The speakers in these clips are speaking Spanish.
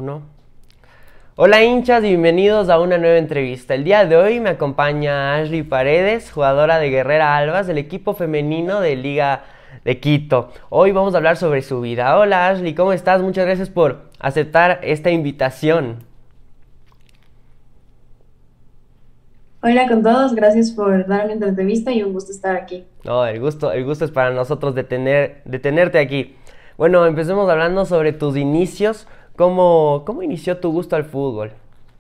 uno. Hola hinchas y bienvenidos a una nueva entrevista. El día de hoy me acompaña Ashley Paredes, jugadora de Guerrera Albas del equipo femenino de Liga de Quito. Hoy vamos a hablar sobre su vida. Hola Ashley, ¿cómo estás? Muchas gracias por aceptar esta invitación. Hola con todos, gracias por darme esta entrevista y un gusto estar aquí. No, el gusto es para nosotros de tenerte aquí. Bueno, empecemos hablando sobre tus inicios. ¿Cómo inició tu gusto al fútbol?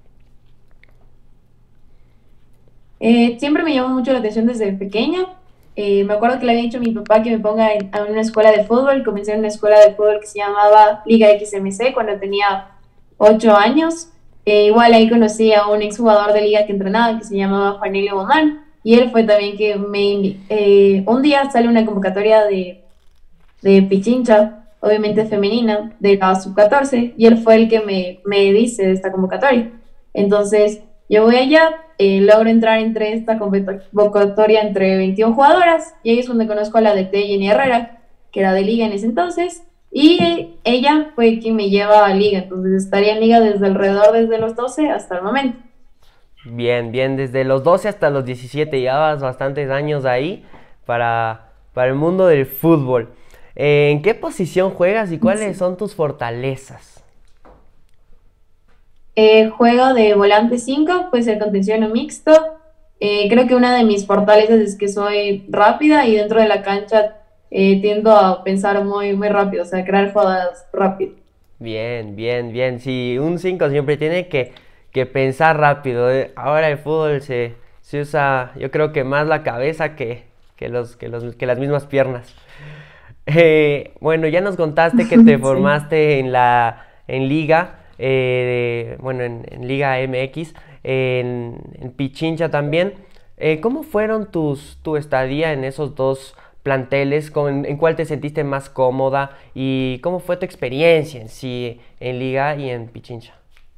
Siempre me llamó mucho la atención desde pequeña. Me acuerdo que le había dicho a mi papá que me ponga a una escuela de fútbol. Comencé en una escuela de fútbol que se llamaba Liga XMC cuando tenía 8 años. Igual ahí conocí a un exjugador de liga que entrenaba que se llamaba Juanilio Bomán. Y él fue también que un día sale una convocatoria de Pichincha, obviamente femenina, de la sub-14, y él fue el que me dice de esta convocatoria. Entonces, yo voy allá, logro entrar entre esta convocatoria entre 21 jugadoras, y ahí es donde conozco a la DT Jenny Herrera, que era de liga en ese entonces, y ella fue quien me lleva a liga, entonces estaría en liga desde los 12 hasta el momento. Bien, bien, desde los 12 hasta los 17 llevabas bastantes años ahí para el mundo del fútbol. ¿En qué posición juegas y cuáles Sí. son tus fortalezas? Juego de volante 5, puede ser contención o mixto. Creo que una de mis fortalezas es que soy rápida y dentro de la cancha tiendo a pensar muy rápido, o sea, crear jugadas rápido. Bien, bien, bien. Sí, un 5 siempre tiene que pensar rápido. Ahora el fútbol se usa, yo creo que más la cabeza que las mismas piernas. Bueno, ya nos contaste que te Sí. formaste en Liga, bueno, en Liga MX, en Pichincha también. ¿Cómo fueron tu estadía en esos dos planteles? ¿En cuál te sentiste más cómoda? ¿Y cómo fue tu experiencia en sí en Liga y en Pichincha?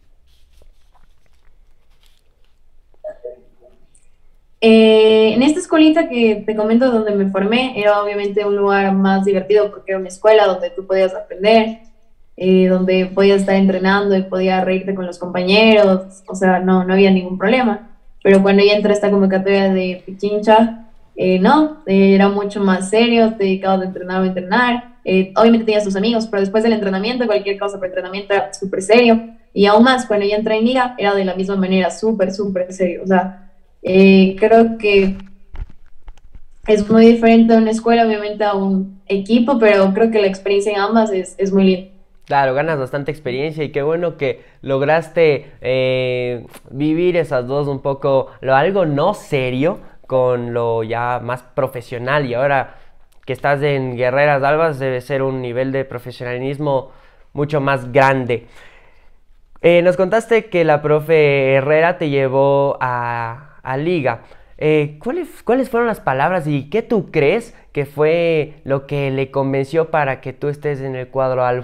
En esta escuelita que te comento donde me formé, era obviamente un lugar más divertido porque era una escuela donde tú podías aprender, donde podías estar entrenando y podías reírte con los compañeros, o sea, no había ningún problema. Pero cuando ya entré a esta convocatoria de Pichincha, no, era mucho más serio, te dedicabas de entrenar a entrenar. Obviamente tenías tus amigos, pero después del entrenamiento, cualquier cosa para entrenamiento era súper serio. Y aún más, cuando ya entré en liga, era de la misma manera, súper serio. O sea, creo que es muy diferente a una escuela, obviamente a un equipo, pero creo que la experiencia en ambas es muy linda. Claro, ganas bastante experiencia y qué bueno que lograste vivir esas dos un poco, algo no serio con lo ya más profesional y ahora que estás en Guerreras Albas debe ser un nivel de profesionalismo mucho más grande. Nos contaste que la profe Herrera te llevó a Liga. ¿Cuáles fueron las palabras y qué tú crees que fue lo que le convenció para que tú estés en el cuadro albo?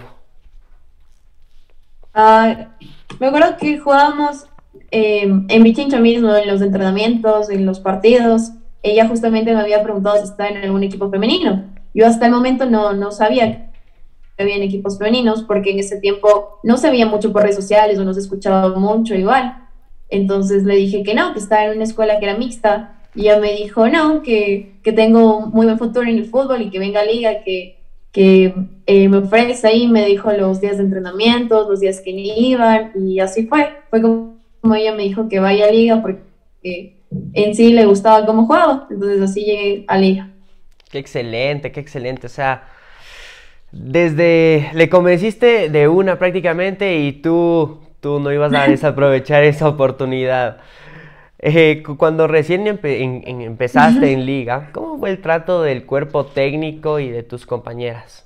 Ah, me acuerdo que jugábamos en Pichincha mismo, en los entrenamientos, en los partidos. Ella justamente me había preguntado si estaba en algún equipo femenino. Yo hasta el momento no sabía que había equipos femeninos porque en ese tiempo no se veía mucho por redes sociales o no se escuchaba mucho igual. Entonces le dije que no, que estaba en una escuela que era mixta. Y ella me dijo, no, que tengo muy buen futuro en el fútbol y que venga a liga, que me ofrece ahí, me dijo los días de entrenamiento, los días que ni iban, y así fue. Fue como ella me dijo que vaya a liga porque en sí le gustaba cómo jugaba. Entonces así llegué a liga. Qué excelente, qué excelente. O sea, desde le convenciste de una prácticamente y tú no ibas a desaprovechar esa oportunidad. Cuando recién empezaste en liga, ¿cómo fue el trato del cuerpo técnico y de tus compañeras?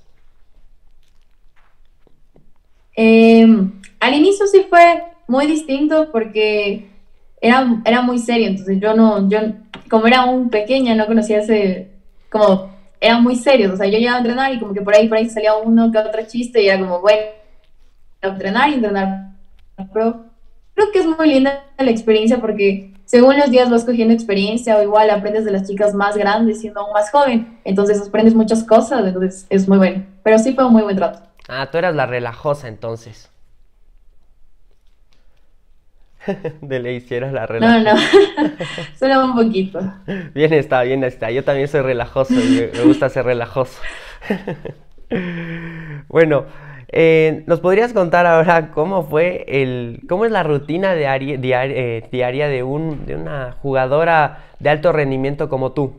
Eh, Al inicio sí fue muy distinto porque era muy serio, entonces yo como era un pequeña, no conocía como, eran muy serios, o sea, yo llegaba a entrenar y como que por ahí salía uno que otro chiste y era como, bueno, entrenar y entrenar, pero creo que es muy linda la experiencia porque según los días vas cogiendo experiencia o igual aprendes de las chicas más grandes siendo aún más joven, entonces aprendes muchas cosas, entonces es muy bueno, pero sí fue un muy buen trato. Ah, tú eras la relajosa entonces. de le hicieras la No, no, relajosa. solo un poquito. Bien está, bien está. Yo también soy relajoso y me gusta ser relajoso. Bueno, ¿nos podrías contar ahora cómo fue cómo es la rutina diaria de una jugadora de alto rendimiento como tú?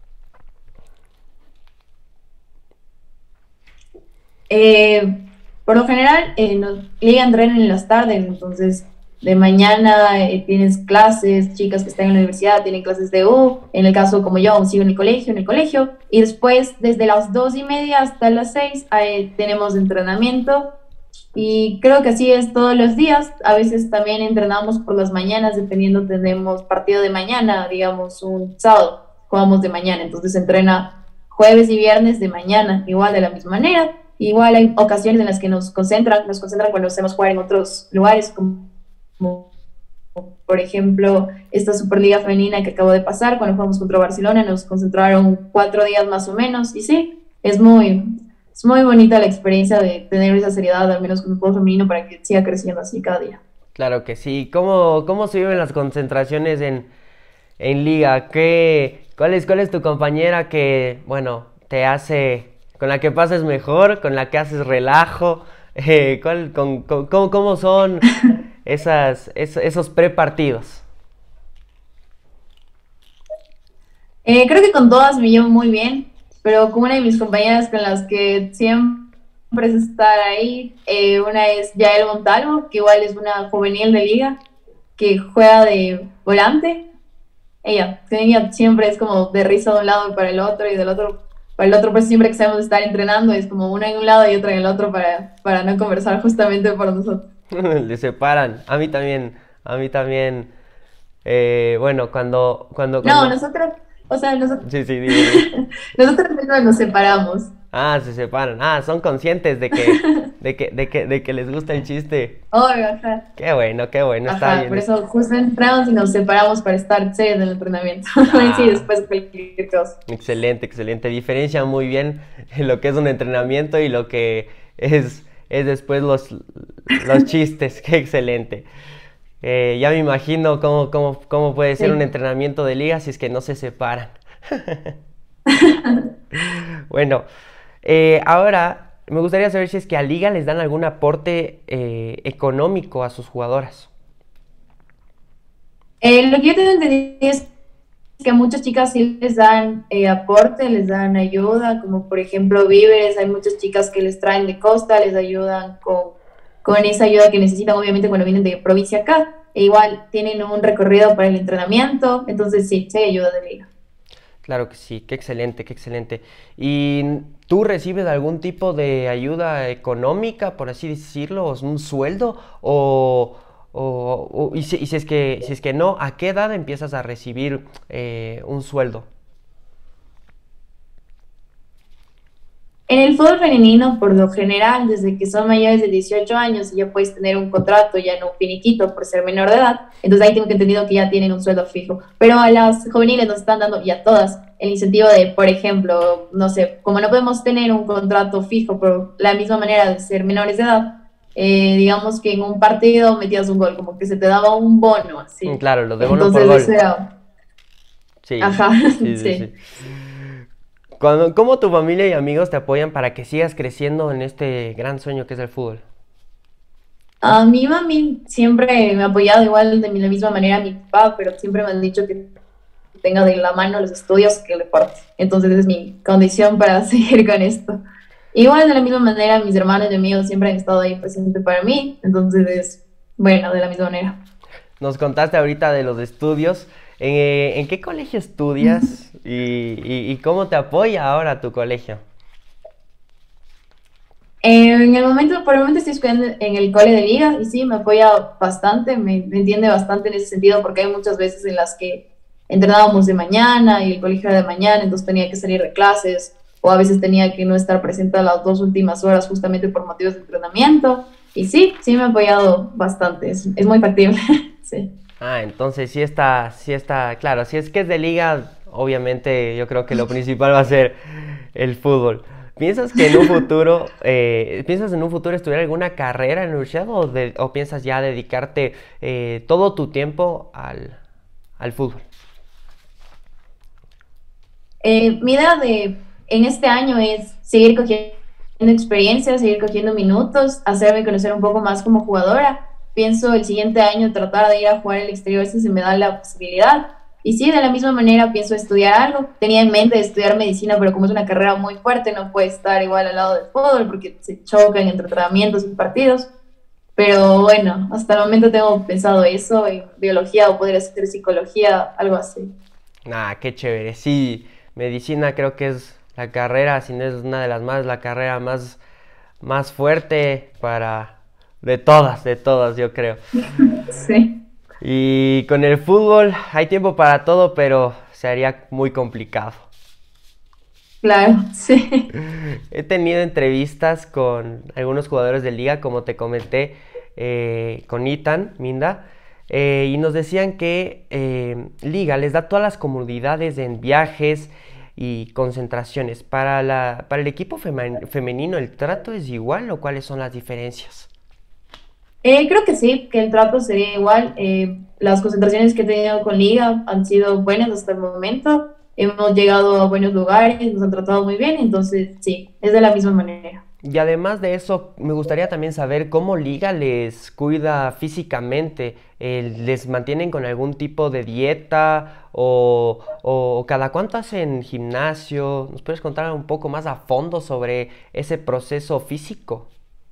Eh, por lo general, Liga entrenan en las tardes, entonces de mañana tienes clases, chicas que están en la universidad tienen clases de U, en el caso como yo, aún sigo en el colegio, y después desde las 2:30 hasta las 6 tenemos entrenamiento, y creo que así es todos los días. A veces también entrenamos por las mañanas, dependiendo, tenemos partido de mañana, digamos un sábado, jugamos de mañana, entonces se entrena jueves y viernes de mañana, igual de la misma manera. Igual hay ocasiones en las que nos concentran cuando hacemos jugar en otros lugares, como por ejemplo esta Superliga Femenina que acabó de pasar, cuando jugamos contra Barcelona, nos concentraron 4 días más o menos, y sí, es muy bonita la experiencia de tener esa seriedad, al menos con el fútbol femenino, para que siga creciendo así cada día. Claro que sí. ¿Cómo se viven las concentraciones en liga? ¿Cuál es tu compañera que, bueno, con la que pases mejor, con la que haces relajo? ¿Cómo son esos prepartidos? Creo que con todas me llevo muy bien, pero con una de mis compañeras con las que siempre es estar ahí, una es Yael Montalvo, que igual es una juvenil de liga, que juega de volante. Ella siempre es como de risa de un lado para el otro y del otro para el otro, pues siempre que sabemos estar entrenando es como una en un lado y otra en el otro para no conversar justamente por nosotros. Le separan. A mí también. Bueno, No, nosotros, o sea, nosotros, Sí, sí, dime, dime. nosotros mismos nos separamos. Ah, se separan. Ah, son conscientes de que les gusta el chiste. Obvio, ajá. Qué bueno, está Ajá, por bien. eso justo entramos y nos separamos para estar serios en el entrenamiento. Sí, Ah, después cualquier cosa. excelente, excelente. Diferencia muy bien lo que es un entrenamiento y lo que es después los chistes. Qué excelente. Ya me imagino cómo puede ser un Sí. entrenamiento de liga si es que no se separan. Bueno, ahora me gustaría saber si es que a liga les dan algún aporte económico a sus jugadoras. Lo que yo tengo entendido es que a muchas chicas sí les dan aporte, les dan ayuda, como por ejemplo víveres. Hay muchas chicas que les traen de costa, les ayudan con esa ayuda que necesitan, obviamente, cuando vienen de provincia acá. E igual tienen un recorrido para el entrenamiento, entonces sí, sí hay ayuda de liga. Claro que sí, qué excelente, qué excelente. ¿Y tú recibes algún tipo de ayuda económica, por así decirlo, o un sueldo? Y si es que no, ¿a qué edad empiezas a recibir un sueldo? En el fútbol femenino, por lo general, desde que son mayores de 18 años, ya puedes tener un contrato, ya no un finiquito por ser menor de edad. Entonces ahí tengo que entendido que ya tienen un sueldo fijo. Pero a las juveniles nos están dando, y a todas, el incentivo de, por ejemplo, no sé, como no podemos tener un contrato fijo por la misma manera de ser menores de edad, digamos que en un partido metías un gol, como que se te daba un bono, así. Claro, los de bono por Entonces, gol. eso era, Sí, ajá, sí, sí, sí. sí. ¿Cómo tu familia y amigos te apoyan para que sigas creciendo en este gran sueño que es el fútbol? A mi mami siempre me ha apoyado igual de la misma manera a mi papá, pero siempre me han dicho que tenga de la mano los estudios que el deporte. Entonces es mi condición para seguir con esto. Igual de la misma manera, mis hermanos y amigos siempre han estado ahí presentes para mí, entonces es bueno, de la misma manera. Nos contaste ahorita de los estudios. ¿En qué colegio estudias y cómo te apoya ahora tu colegio? Por el momento estoy estudiando en el cole de liga y sí, me apoya bastante, me entiende bastante en ese sentido, porque hay muchas veces en las que entrenábamos de mañana y el colegio era de mañana, entonces tenía que salir de clases, o a veces tenía que no estar presente a las 2 últimas horas justamente por motivos de entrenamiento. Y sí, sí me ha apoyado bastante, es muy factible. Sí. Ah, entonces sí está, claro, si es que es de liga, obviamente yo creo que lo principal va a ser el fútbol. ¿Piensas que en un futuro, estudiar alguna carrera en la universidad o piensas ya dedicarte todo tu tiempo al fútbol? Mi idea en este año es seguir cogiendo experiencia, seguir cogiendo minutos, hacerme conocer un poco más como jugadora. Pienso el siguiente año tratar de ir a jugar al exterior si se me da la posibilidad. Y sí, de la misma manera pienso estudiar algo. Tenía en mente estudiar medicina, pero como es una carrera muy fuerte, no puede estar igual al lado del fútbol porque se chocan entre tratamientos y partidos. Pero bueno, hasta el momento tengo pensado eso, en biología o podría ser psicología, algo así. Ah, qué chévere. Sí, medicina creo que es la carrera, si no es una de las más, la carrera más fuerte de todas, yo creo. Sí, Y con el fútbol hay tiempo para todo, pero se haría muy complicado. claro, sí. He tenido entrevistas con algunos jugadores de liga, como te comenté, con Ethan Minda, y nos decían que liga les da todas las comodidades en viajes y concentraciones. Para el equipo femenino, ¿el trato es igual o cuáles son las diferencias? Creo que sí, que el trato sería igual. Las concentraciones que he tenido con Liga han sido buenas hasta el momento. Hemos llegado a buenos lugares, nos han tratado muy bien, entonces sí, es de la misma manera. Y además de eso, me gustaría también saber cómo Liga les cuida físicamente. ¿Les mantienen con algún tipo de dieta o cada cuánto hacen gimnasio? ¿Nos puedes contar un poco más a fondo sobre ese proceso físico?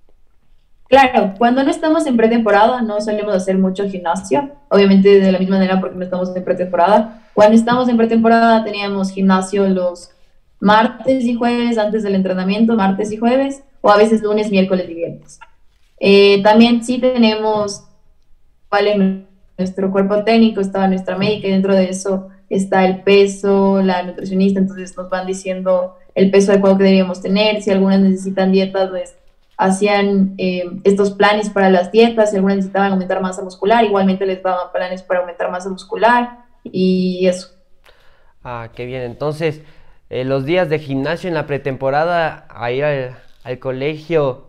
Claro, cuando no estamos en pretemporada no solemos hacer mucho gimnasio, obviamente de la misma manera porque no estamos en pretemporada. Cuando estamos en pretemporada teníamos gimnasio los martes y jueves antes del entrenamiento, martes y jueves, o a veces lunes, miércoles y viernes. También sí tenemos, vale, nuestro cuerpo técnico, está nuestra médica y dentro de eso está el peso, la nutricionista, entonces nos van diciendo el peso adecuado que deberíamos tener, si algunas necesitan dietas, pues hacían estos planes para las dietas, si algunas necesitaban aumentar masa muscular, igualmente les daban planes para aumentar masa muscular y eso. Ah, qué bien. Entonces, los días de gimnasio en la pretemporada a ir al colegio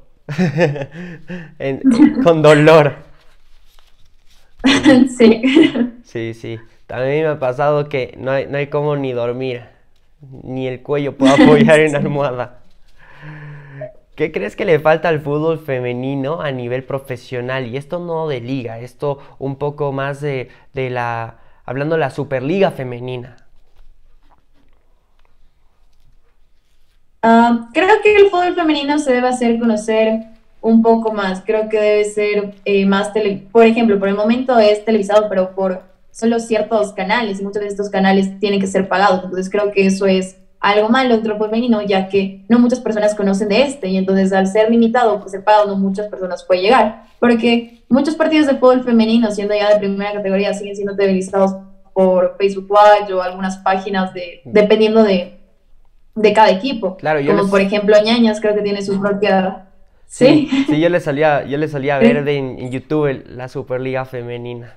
con dolor. Sí. Sí, sí. También me ha pasado que no hay como ni dormir, ni el cuello puedo apoyar en la Sí. almohada. ¿Qué crees que le falta al fútbol femenino a nivel profesional? Y esto no de liga, esto un poco más hablando de la Superliga femenina. Creo que el fútbol femenino se debe hacer conocer un poco más. Creo que debe ser más por ejemplo, por el momento es televisado, pero por solo ciertos canales y muchos de estos canales tienen que ser pagados. Entonces creo que eso es algo malo entre el fútbol femenino, ya que no muchas personas conocen de este y entonces al ser limitado, pues ser pagado, no muchas personas pueden llegar. Porque muchos partidos de fútbol femenino, siendo ya de primera categoría, siguen siendo televisados por Facebook Watch o algunas páginas dependiendo de cada equipo, Claro, como por ejemplo Ñañas, creo que tiene su propia... sí, Sí, sí, yo le salía a ver en YouTube la Superliga femenina.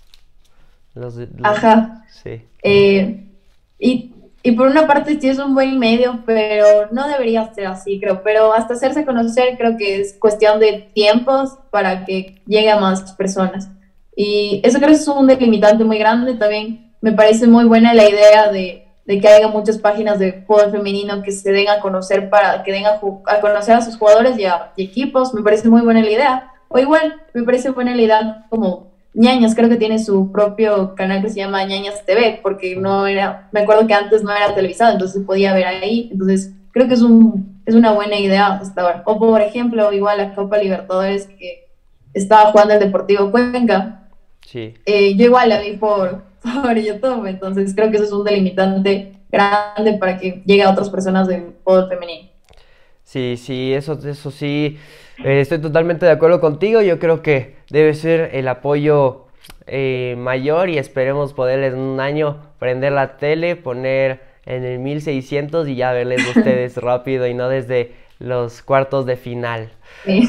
ajá. Sí. Eh, y por una parte sí es un buen medio, pero no debería ser así, creo. Pero hasta hacerse conocer creo que es cuestión de tiempos para que llegue a más personas. Y eso creo que es un delimitante muy grande. También me parece muy buena la idea de que haya muchas páginas de fútbol femenino que se den a conocer para que den a conocer a sus jugadores y equipos. Me parece muy buena la idea. O igual, me parece buena la idea como Ñañas, creo que tiene su propio canal que se llama Ñañas TV, porque no era, me acuerdo que antes no era televisado, entonces se podía ver ahí. Entonces, creo que es una buena idea hasta ahora. O por ejemplo, igual la Copa Libertadores que estaba jugando el Deportivo Cuenca, Sí. yo igual la vi por YouTube, entonces creo que eso es un delimitante grande para que llegue a otras personas del fútbol femenino. Sí, sí, eso sí, estoy totalmente de acuerdo contigo. Yo creo que debe ser el apoyo mayor y esperemos poderles en un año prender la tele, poner en el 1600 y ya verles a ustedes rápido y no desde los cuartos de final. Sí.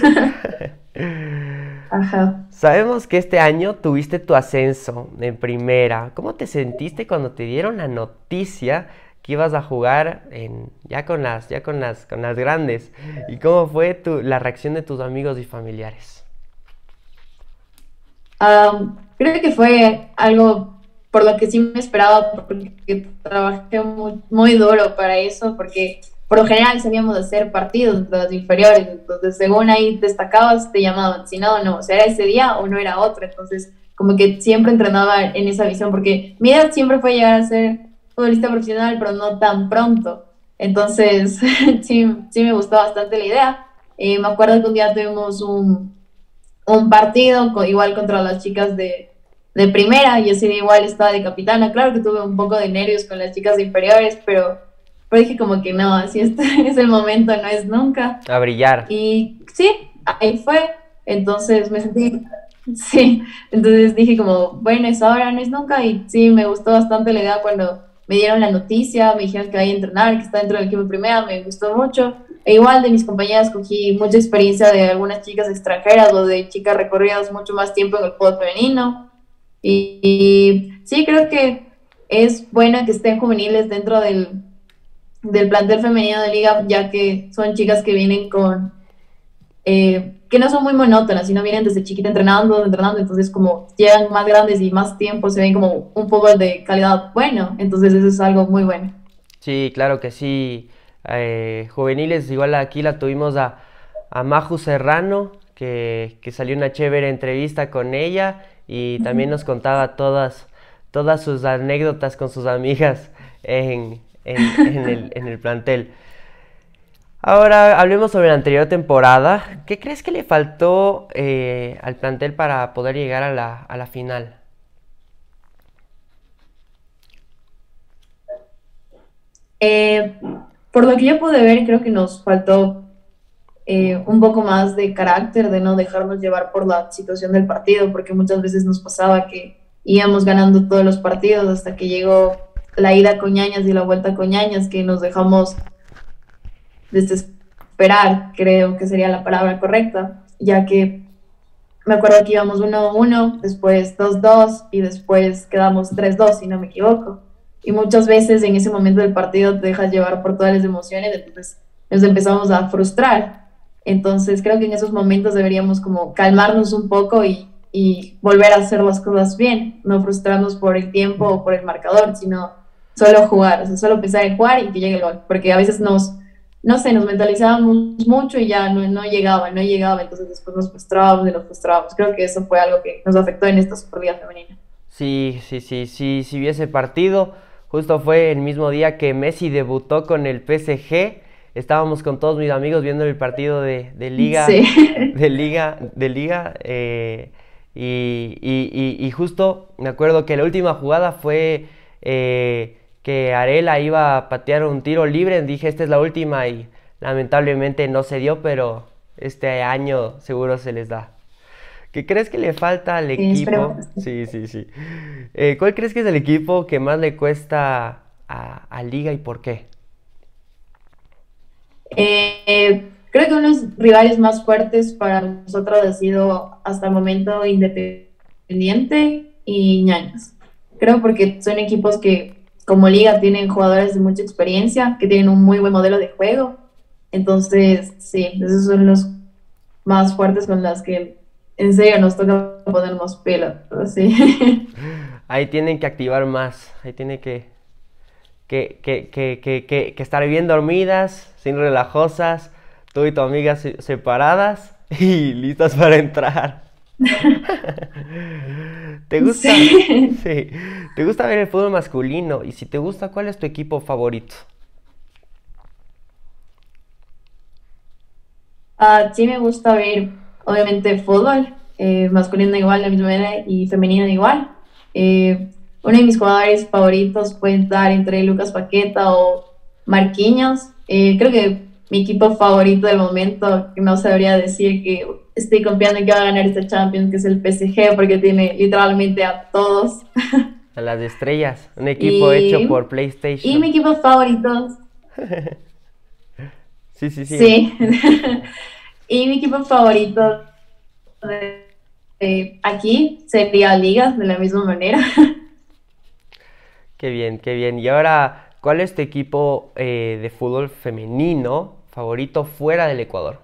Ajá. Sabemos que este año tuviste tu ascenso en primera. ¿Cómo te sentiste cuando te dieron la noticia que ibas a jugar con las grandes. ¿Y cómo fue la reacción de tus amigos y familiares? Creo que fue algo por lo que sí me esperaba, porque trabajé muy duro para eso, porque por lo general sabíamos hacer partidos entre los inferiores, entonces según ahí destacabas, te llamaban, si no, no, o sea, era ese día o no era otro, entonces como que siempre entrenaba en esa visión, porque mi idea siempre fue llegar a ser futbolista profesional, pero no tan pronto, entonces sí me gustó bastante la idea. Me acuerdo que un día tuvimos un partido igual contra las chicas de primera, y así de igual estaba de capitana. Claro que tuve un poco de nervios con las chicas de inferiores, pero dije como que no, así este es el momento, no es nunca. A brillar. Y sí, ahí fue. Entonces me sentí, sí, entonces dije como, bueno, es ahora, no es nunca. Y sí, me gustó bastante la idea cuando me dieron la noticia, me dijeron que hay que entrenar, que está dentro del equipo de primera, me gustó mucho. E igual de mis compañeras cogí mucha experiencia de algunas chicas extranjeras o de chicas recorridas mucho más tiempo en el fútbol femenino. Y sí, creo que es bueno que estén juveniles dentro del plantel femenino de liga, ya que son chicas que vienen que no son muy monótonas, sino vienen desde chiquita entrenando, entonces como llegan más grandes y más tiempo, se ven como un fútbol de calidad bueno, entonces eso es algo muy bueno. Sí, claro que sí. Juveniles, igual aquí la tuvimos a Maju Serrano, que salió una chévere entrevista con ella y también nos contaba todas sus anécdotas con sus amigas en el plantel. Ahora hablemos sobre la anterior temporada. ¿Qué crees que le faltó al plantel para poder llegar a la final? Eh, por lo que yo pude ver, creo que nos faltó un poco más de carácter, de no dejarnos llevar por la situación del partido, porque muchas veces nos pasaba que íbamos ganando todos los partidos hasta que llegó la ida con ñañas y la vuelta con ñañas, que nos dejamos desesperar, creo que sería la palabra correcta, ya que me acuerdo que íbamos 1-1, después 2-2 y después quedamos 3-2, si no me equivoco. Y muchas veces en ese momento del partido te dejas llevar por todas las emociones, entonces nos empezamos a frustrar. Entonces creo que en esos momentos deberíamos como calmarnos un poco y volver a hacer las cosas bien, no frustrarnos por el tiempo o por el marcador, sino solo jugar, o sea, solo pensar en jugar y que llegue el gol, porque a veces no sé, nos mentalizábamos mucho y ya no llegaba, entonces después nos frustrábamos y nos frustrábamos. Creo que eso fue algo que nos afectó en esta Superliga Femenina. Sí, sí vi ese partido. Justo fue el mismo día que Messi debutó con el PSG. Estábamos con todos mis amigos viendo el partido de Liga, Sí. de Liga, y justo me acuerdo que la última jugada fue que Arela iba a patear un tiro libre. Dije, esta es la última y lamentablemente no se dio, pero este año seguro se les da. ¿Qué crees que le falta al Esperemos equipo? que sí. Sí. ¿Cuál crees que es el equipo que más le cuesta a Liga y por qué? Creo que unos rivales más fuertes para nosotros ha sido hasta el momento Independiente y Ñañas. Creo porque son equipos que como liga tienen jugadores de mucha experiencia, que tienen un muy buen modelo de juego. Entonces, sí, esos son los más fuertes con las que en serio nos toca ponernos pelo. Sí. Ahí tienen que activar más, ahí tiene que estar bien dormidas, sin relajosas, tú y tu amiga separadas y listas para entrar. ¿Te gusta? Sí. Sí. ¿Te gusta ver el fútbol masculino? Y si te gusta, ¿cuál es tu equipo favorito? Sí me gusta ver, obviamente, fútbol, masculino igual, de la misma manera, y femenino igual. Uno de mis jugadores favoritos puede estar entre Lucas Paqueta o Marquinhos. Creo que mi equipo favorito del momento, que no sabría decir que estoy confiando en que va a ganar este Champions, que es el PSG, porque tiene literalmente a todos. A las estrellas, un equipo hecho Y, por y mi PlayStation. equipo favorito, Sigue. sí, y mi equipo favorito aquí sería Ligas, de la misma manera. Qué bien, qué bien. Y ahora, ¿Cuál es tu equipo de fútbol femenino favorito fuera del Ecuador?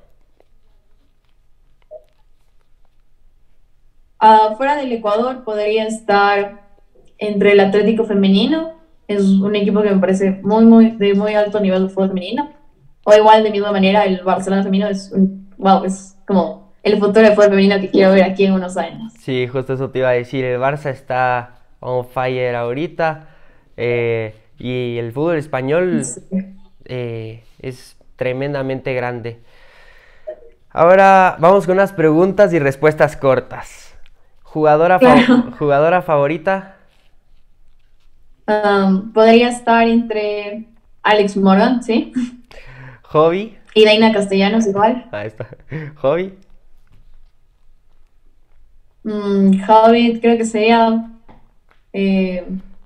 Fuera del Ecuador podría estar entre el Atlético Femenino, es un equipo que me parece de muy alto nivel de fútbol femenino, o igual de misma manera el Barcelona Femenino wow, es como el futuro de fútbol femenino que quiero ver aquí en unos años. Sí, justo eso te iba a decir. El Barça está on fire ahorita. Y el fútbol español Sí. es tremendamente grande. Ahora vamos con unas preguntas y respuestas cortas. Claro. ¿Jugadora favorita? Podría estar entre Alex Morón, ¿sí? ¿Hobby? Y Daina Castellanos igual. Ahí está. ¿Hobby? Hobbit creo que sería, eh,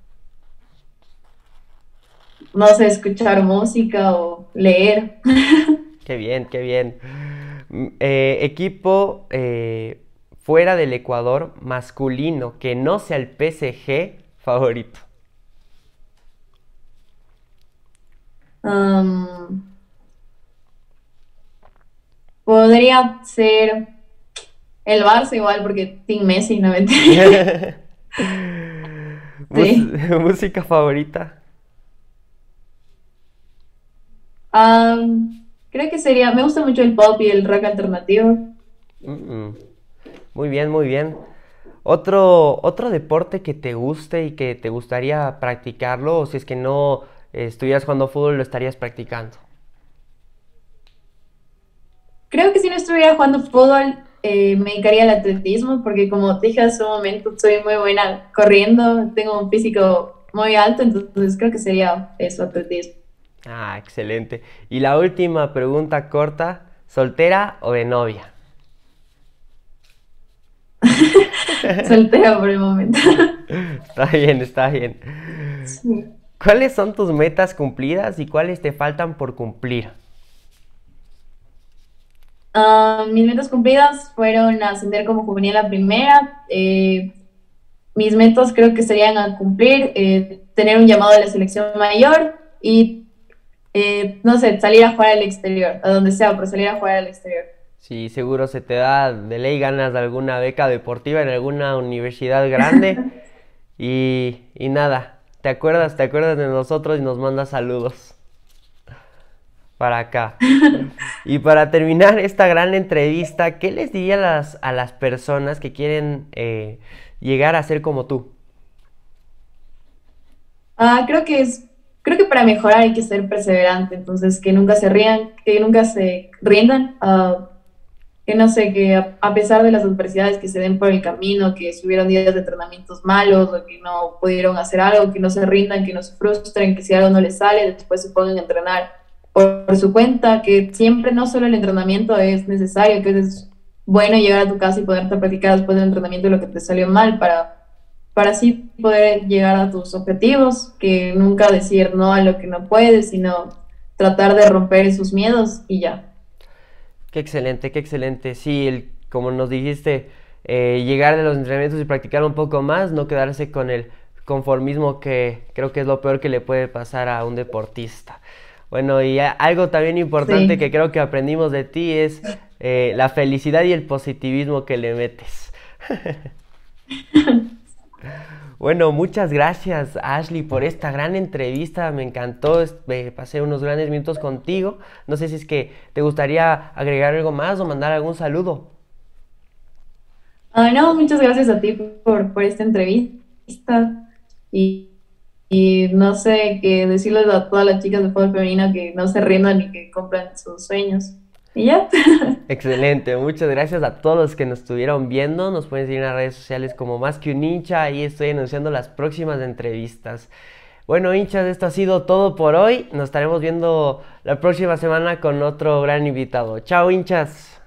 no sé, escuchar música o leer. Qué bien, qué bien. Equipo fuera del Ecuador masculino que no sea el PSG favorito. Am, Podría ser el Barça igual porque Team Messi, no me Sí. Música favorita. Creo que sería, me gusta mucho el pop y el rock alternativo. Mm, muy bien, muy bien. Otro deporte que te guste y que te gustaría practicarlo, o si es que no estuvieras jugando fútbol, lo estarías practicando. Creo que si no estuviera jugando fútbol, me dedicaría al atletismo, porque como te dije hace un momento, soy muy buena corriendo, tengo un físico muy alto, entonces creo que sería eso, atletismo. Ah, excelente. Y la última pregunta corta, ¿soltera o de novia? Soltera por el momento. Está bien, está bien. Sí. ¿Cuáles son tus metas cumplidas y cuáles te faltan por cumplir? Mis metas cumplidas fueron ascender como juvenil a primera. Mis metas creo que serían a cumplir, tener un llamado a la selección mayor y, no sé, salir a jugar al exterior, a donde sea, pero salir a jugar al exterior. Si seguro se te da de ley ganas de alguna beca deportiva en alguna universidad grande y nada, te acuerdas de nosotros y nos mandas saludos para acá. Y para terminar esta gran entrevista, ¿qué les dirías a las personas que quieren llegar a ser como tú? Creo que para mejorar hay que ser perseverante, entonces que nunca se rían, que nunca se rindan, que no sé, que a pesar de las adversidades que se den por el camino, que si hubieron días de entrenamientos malos o que no pudieron hacer algo, que no se rindan, que no se frustren, que si algo no les sale, después se pongan a entrenar por su cuenta, que siempre no solo el entrenamiento es necesario, que es bueno llegar a tu casa y poderte practicar después del entrenamiento lo que te salió mal para así poder llegar a tus objetivos, que nunca decir no a lo que no puedes, sino tratar de romper esos miedos y ya. Qué excelente, qué excelente. Sí, como nos dijiste, llegar de los entrenamientos y practicar un poco más, no quedarse con el conformismo que creo que es lo peor que le puede pasar a un deportista. Bueno, y algo también importante que Sí. creo que aprendimos de ti es la felicidad y el positivismo que le metes. Bueno, muchas gracias Ashley por esta gran entrevista, me encantó, pasé unos grandes minutos contigo. No sé si es que te gustaría agregar algo más o mandar algún saludo. No, muchas gracias a ti por esta entrevista y, y no sé qué decirles a todas las chicas de fútbol femenino que no se rindan y que cumplan sus sueños. Y ya. Excelente, muchas gracias a todos los que nos estuvieron viendo. Nos pueden seguir en las redes sociales como Más que un hincha. Ahí estoy anunciando las próximas entrevistas. Bueno, hinchas, esto ha sido todo por hoy. Nos estaremos viendo la próxima semana con otro gran invitado. Chao, hinchas.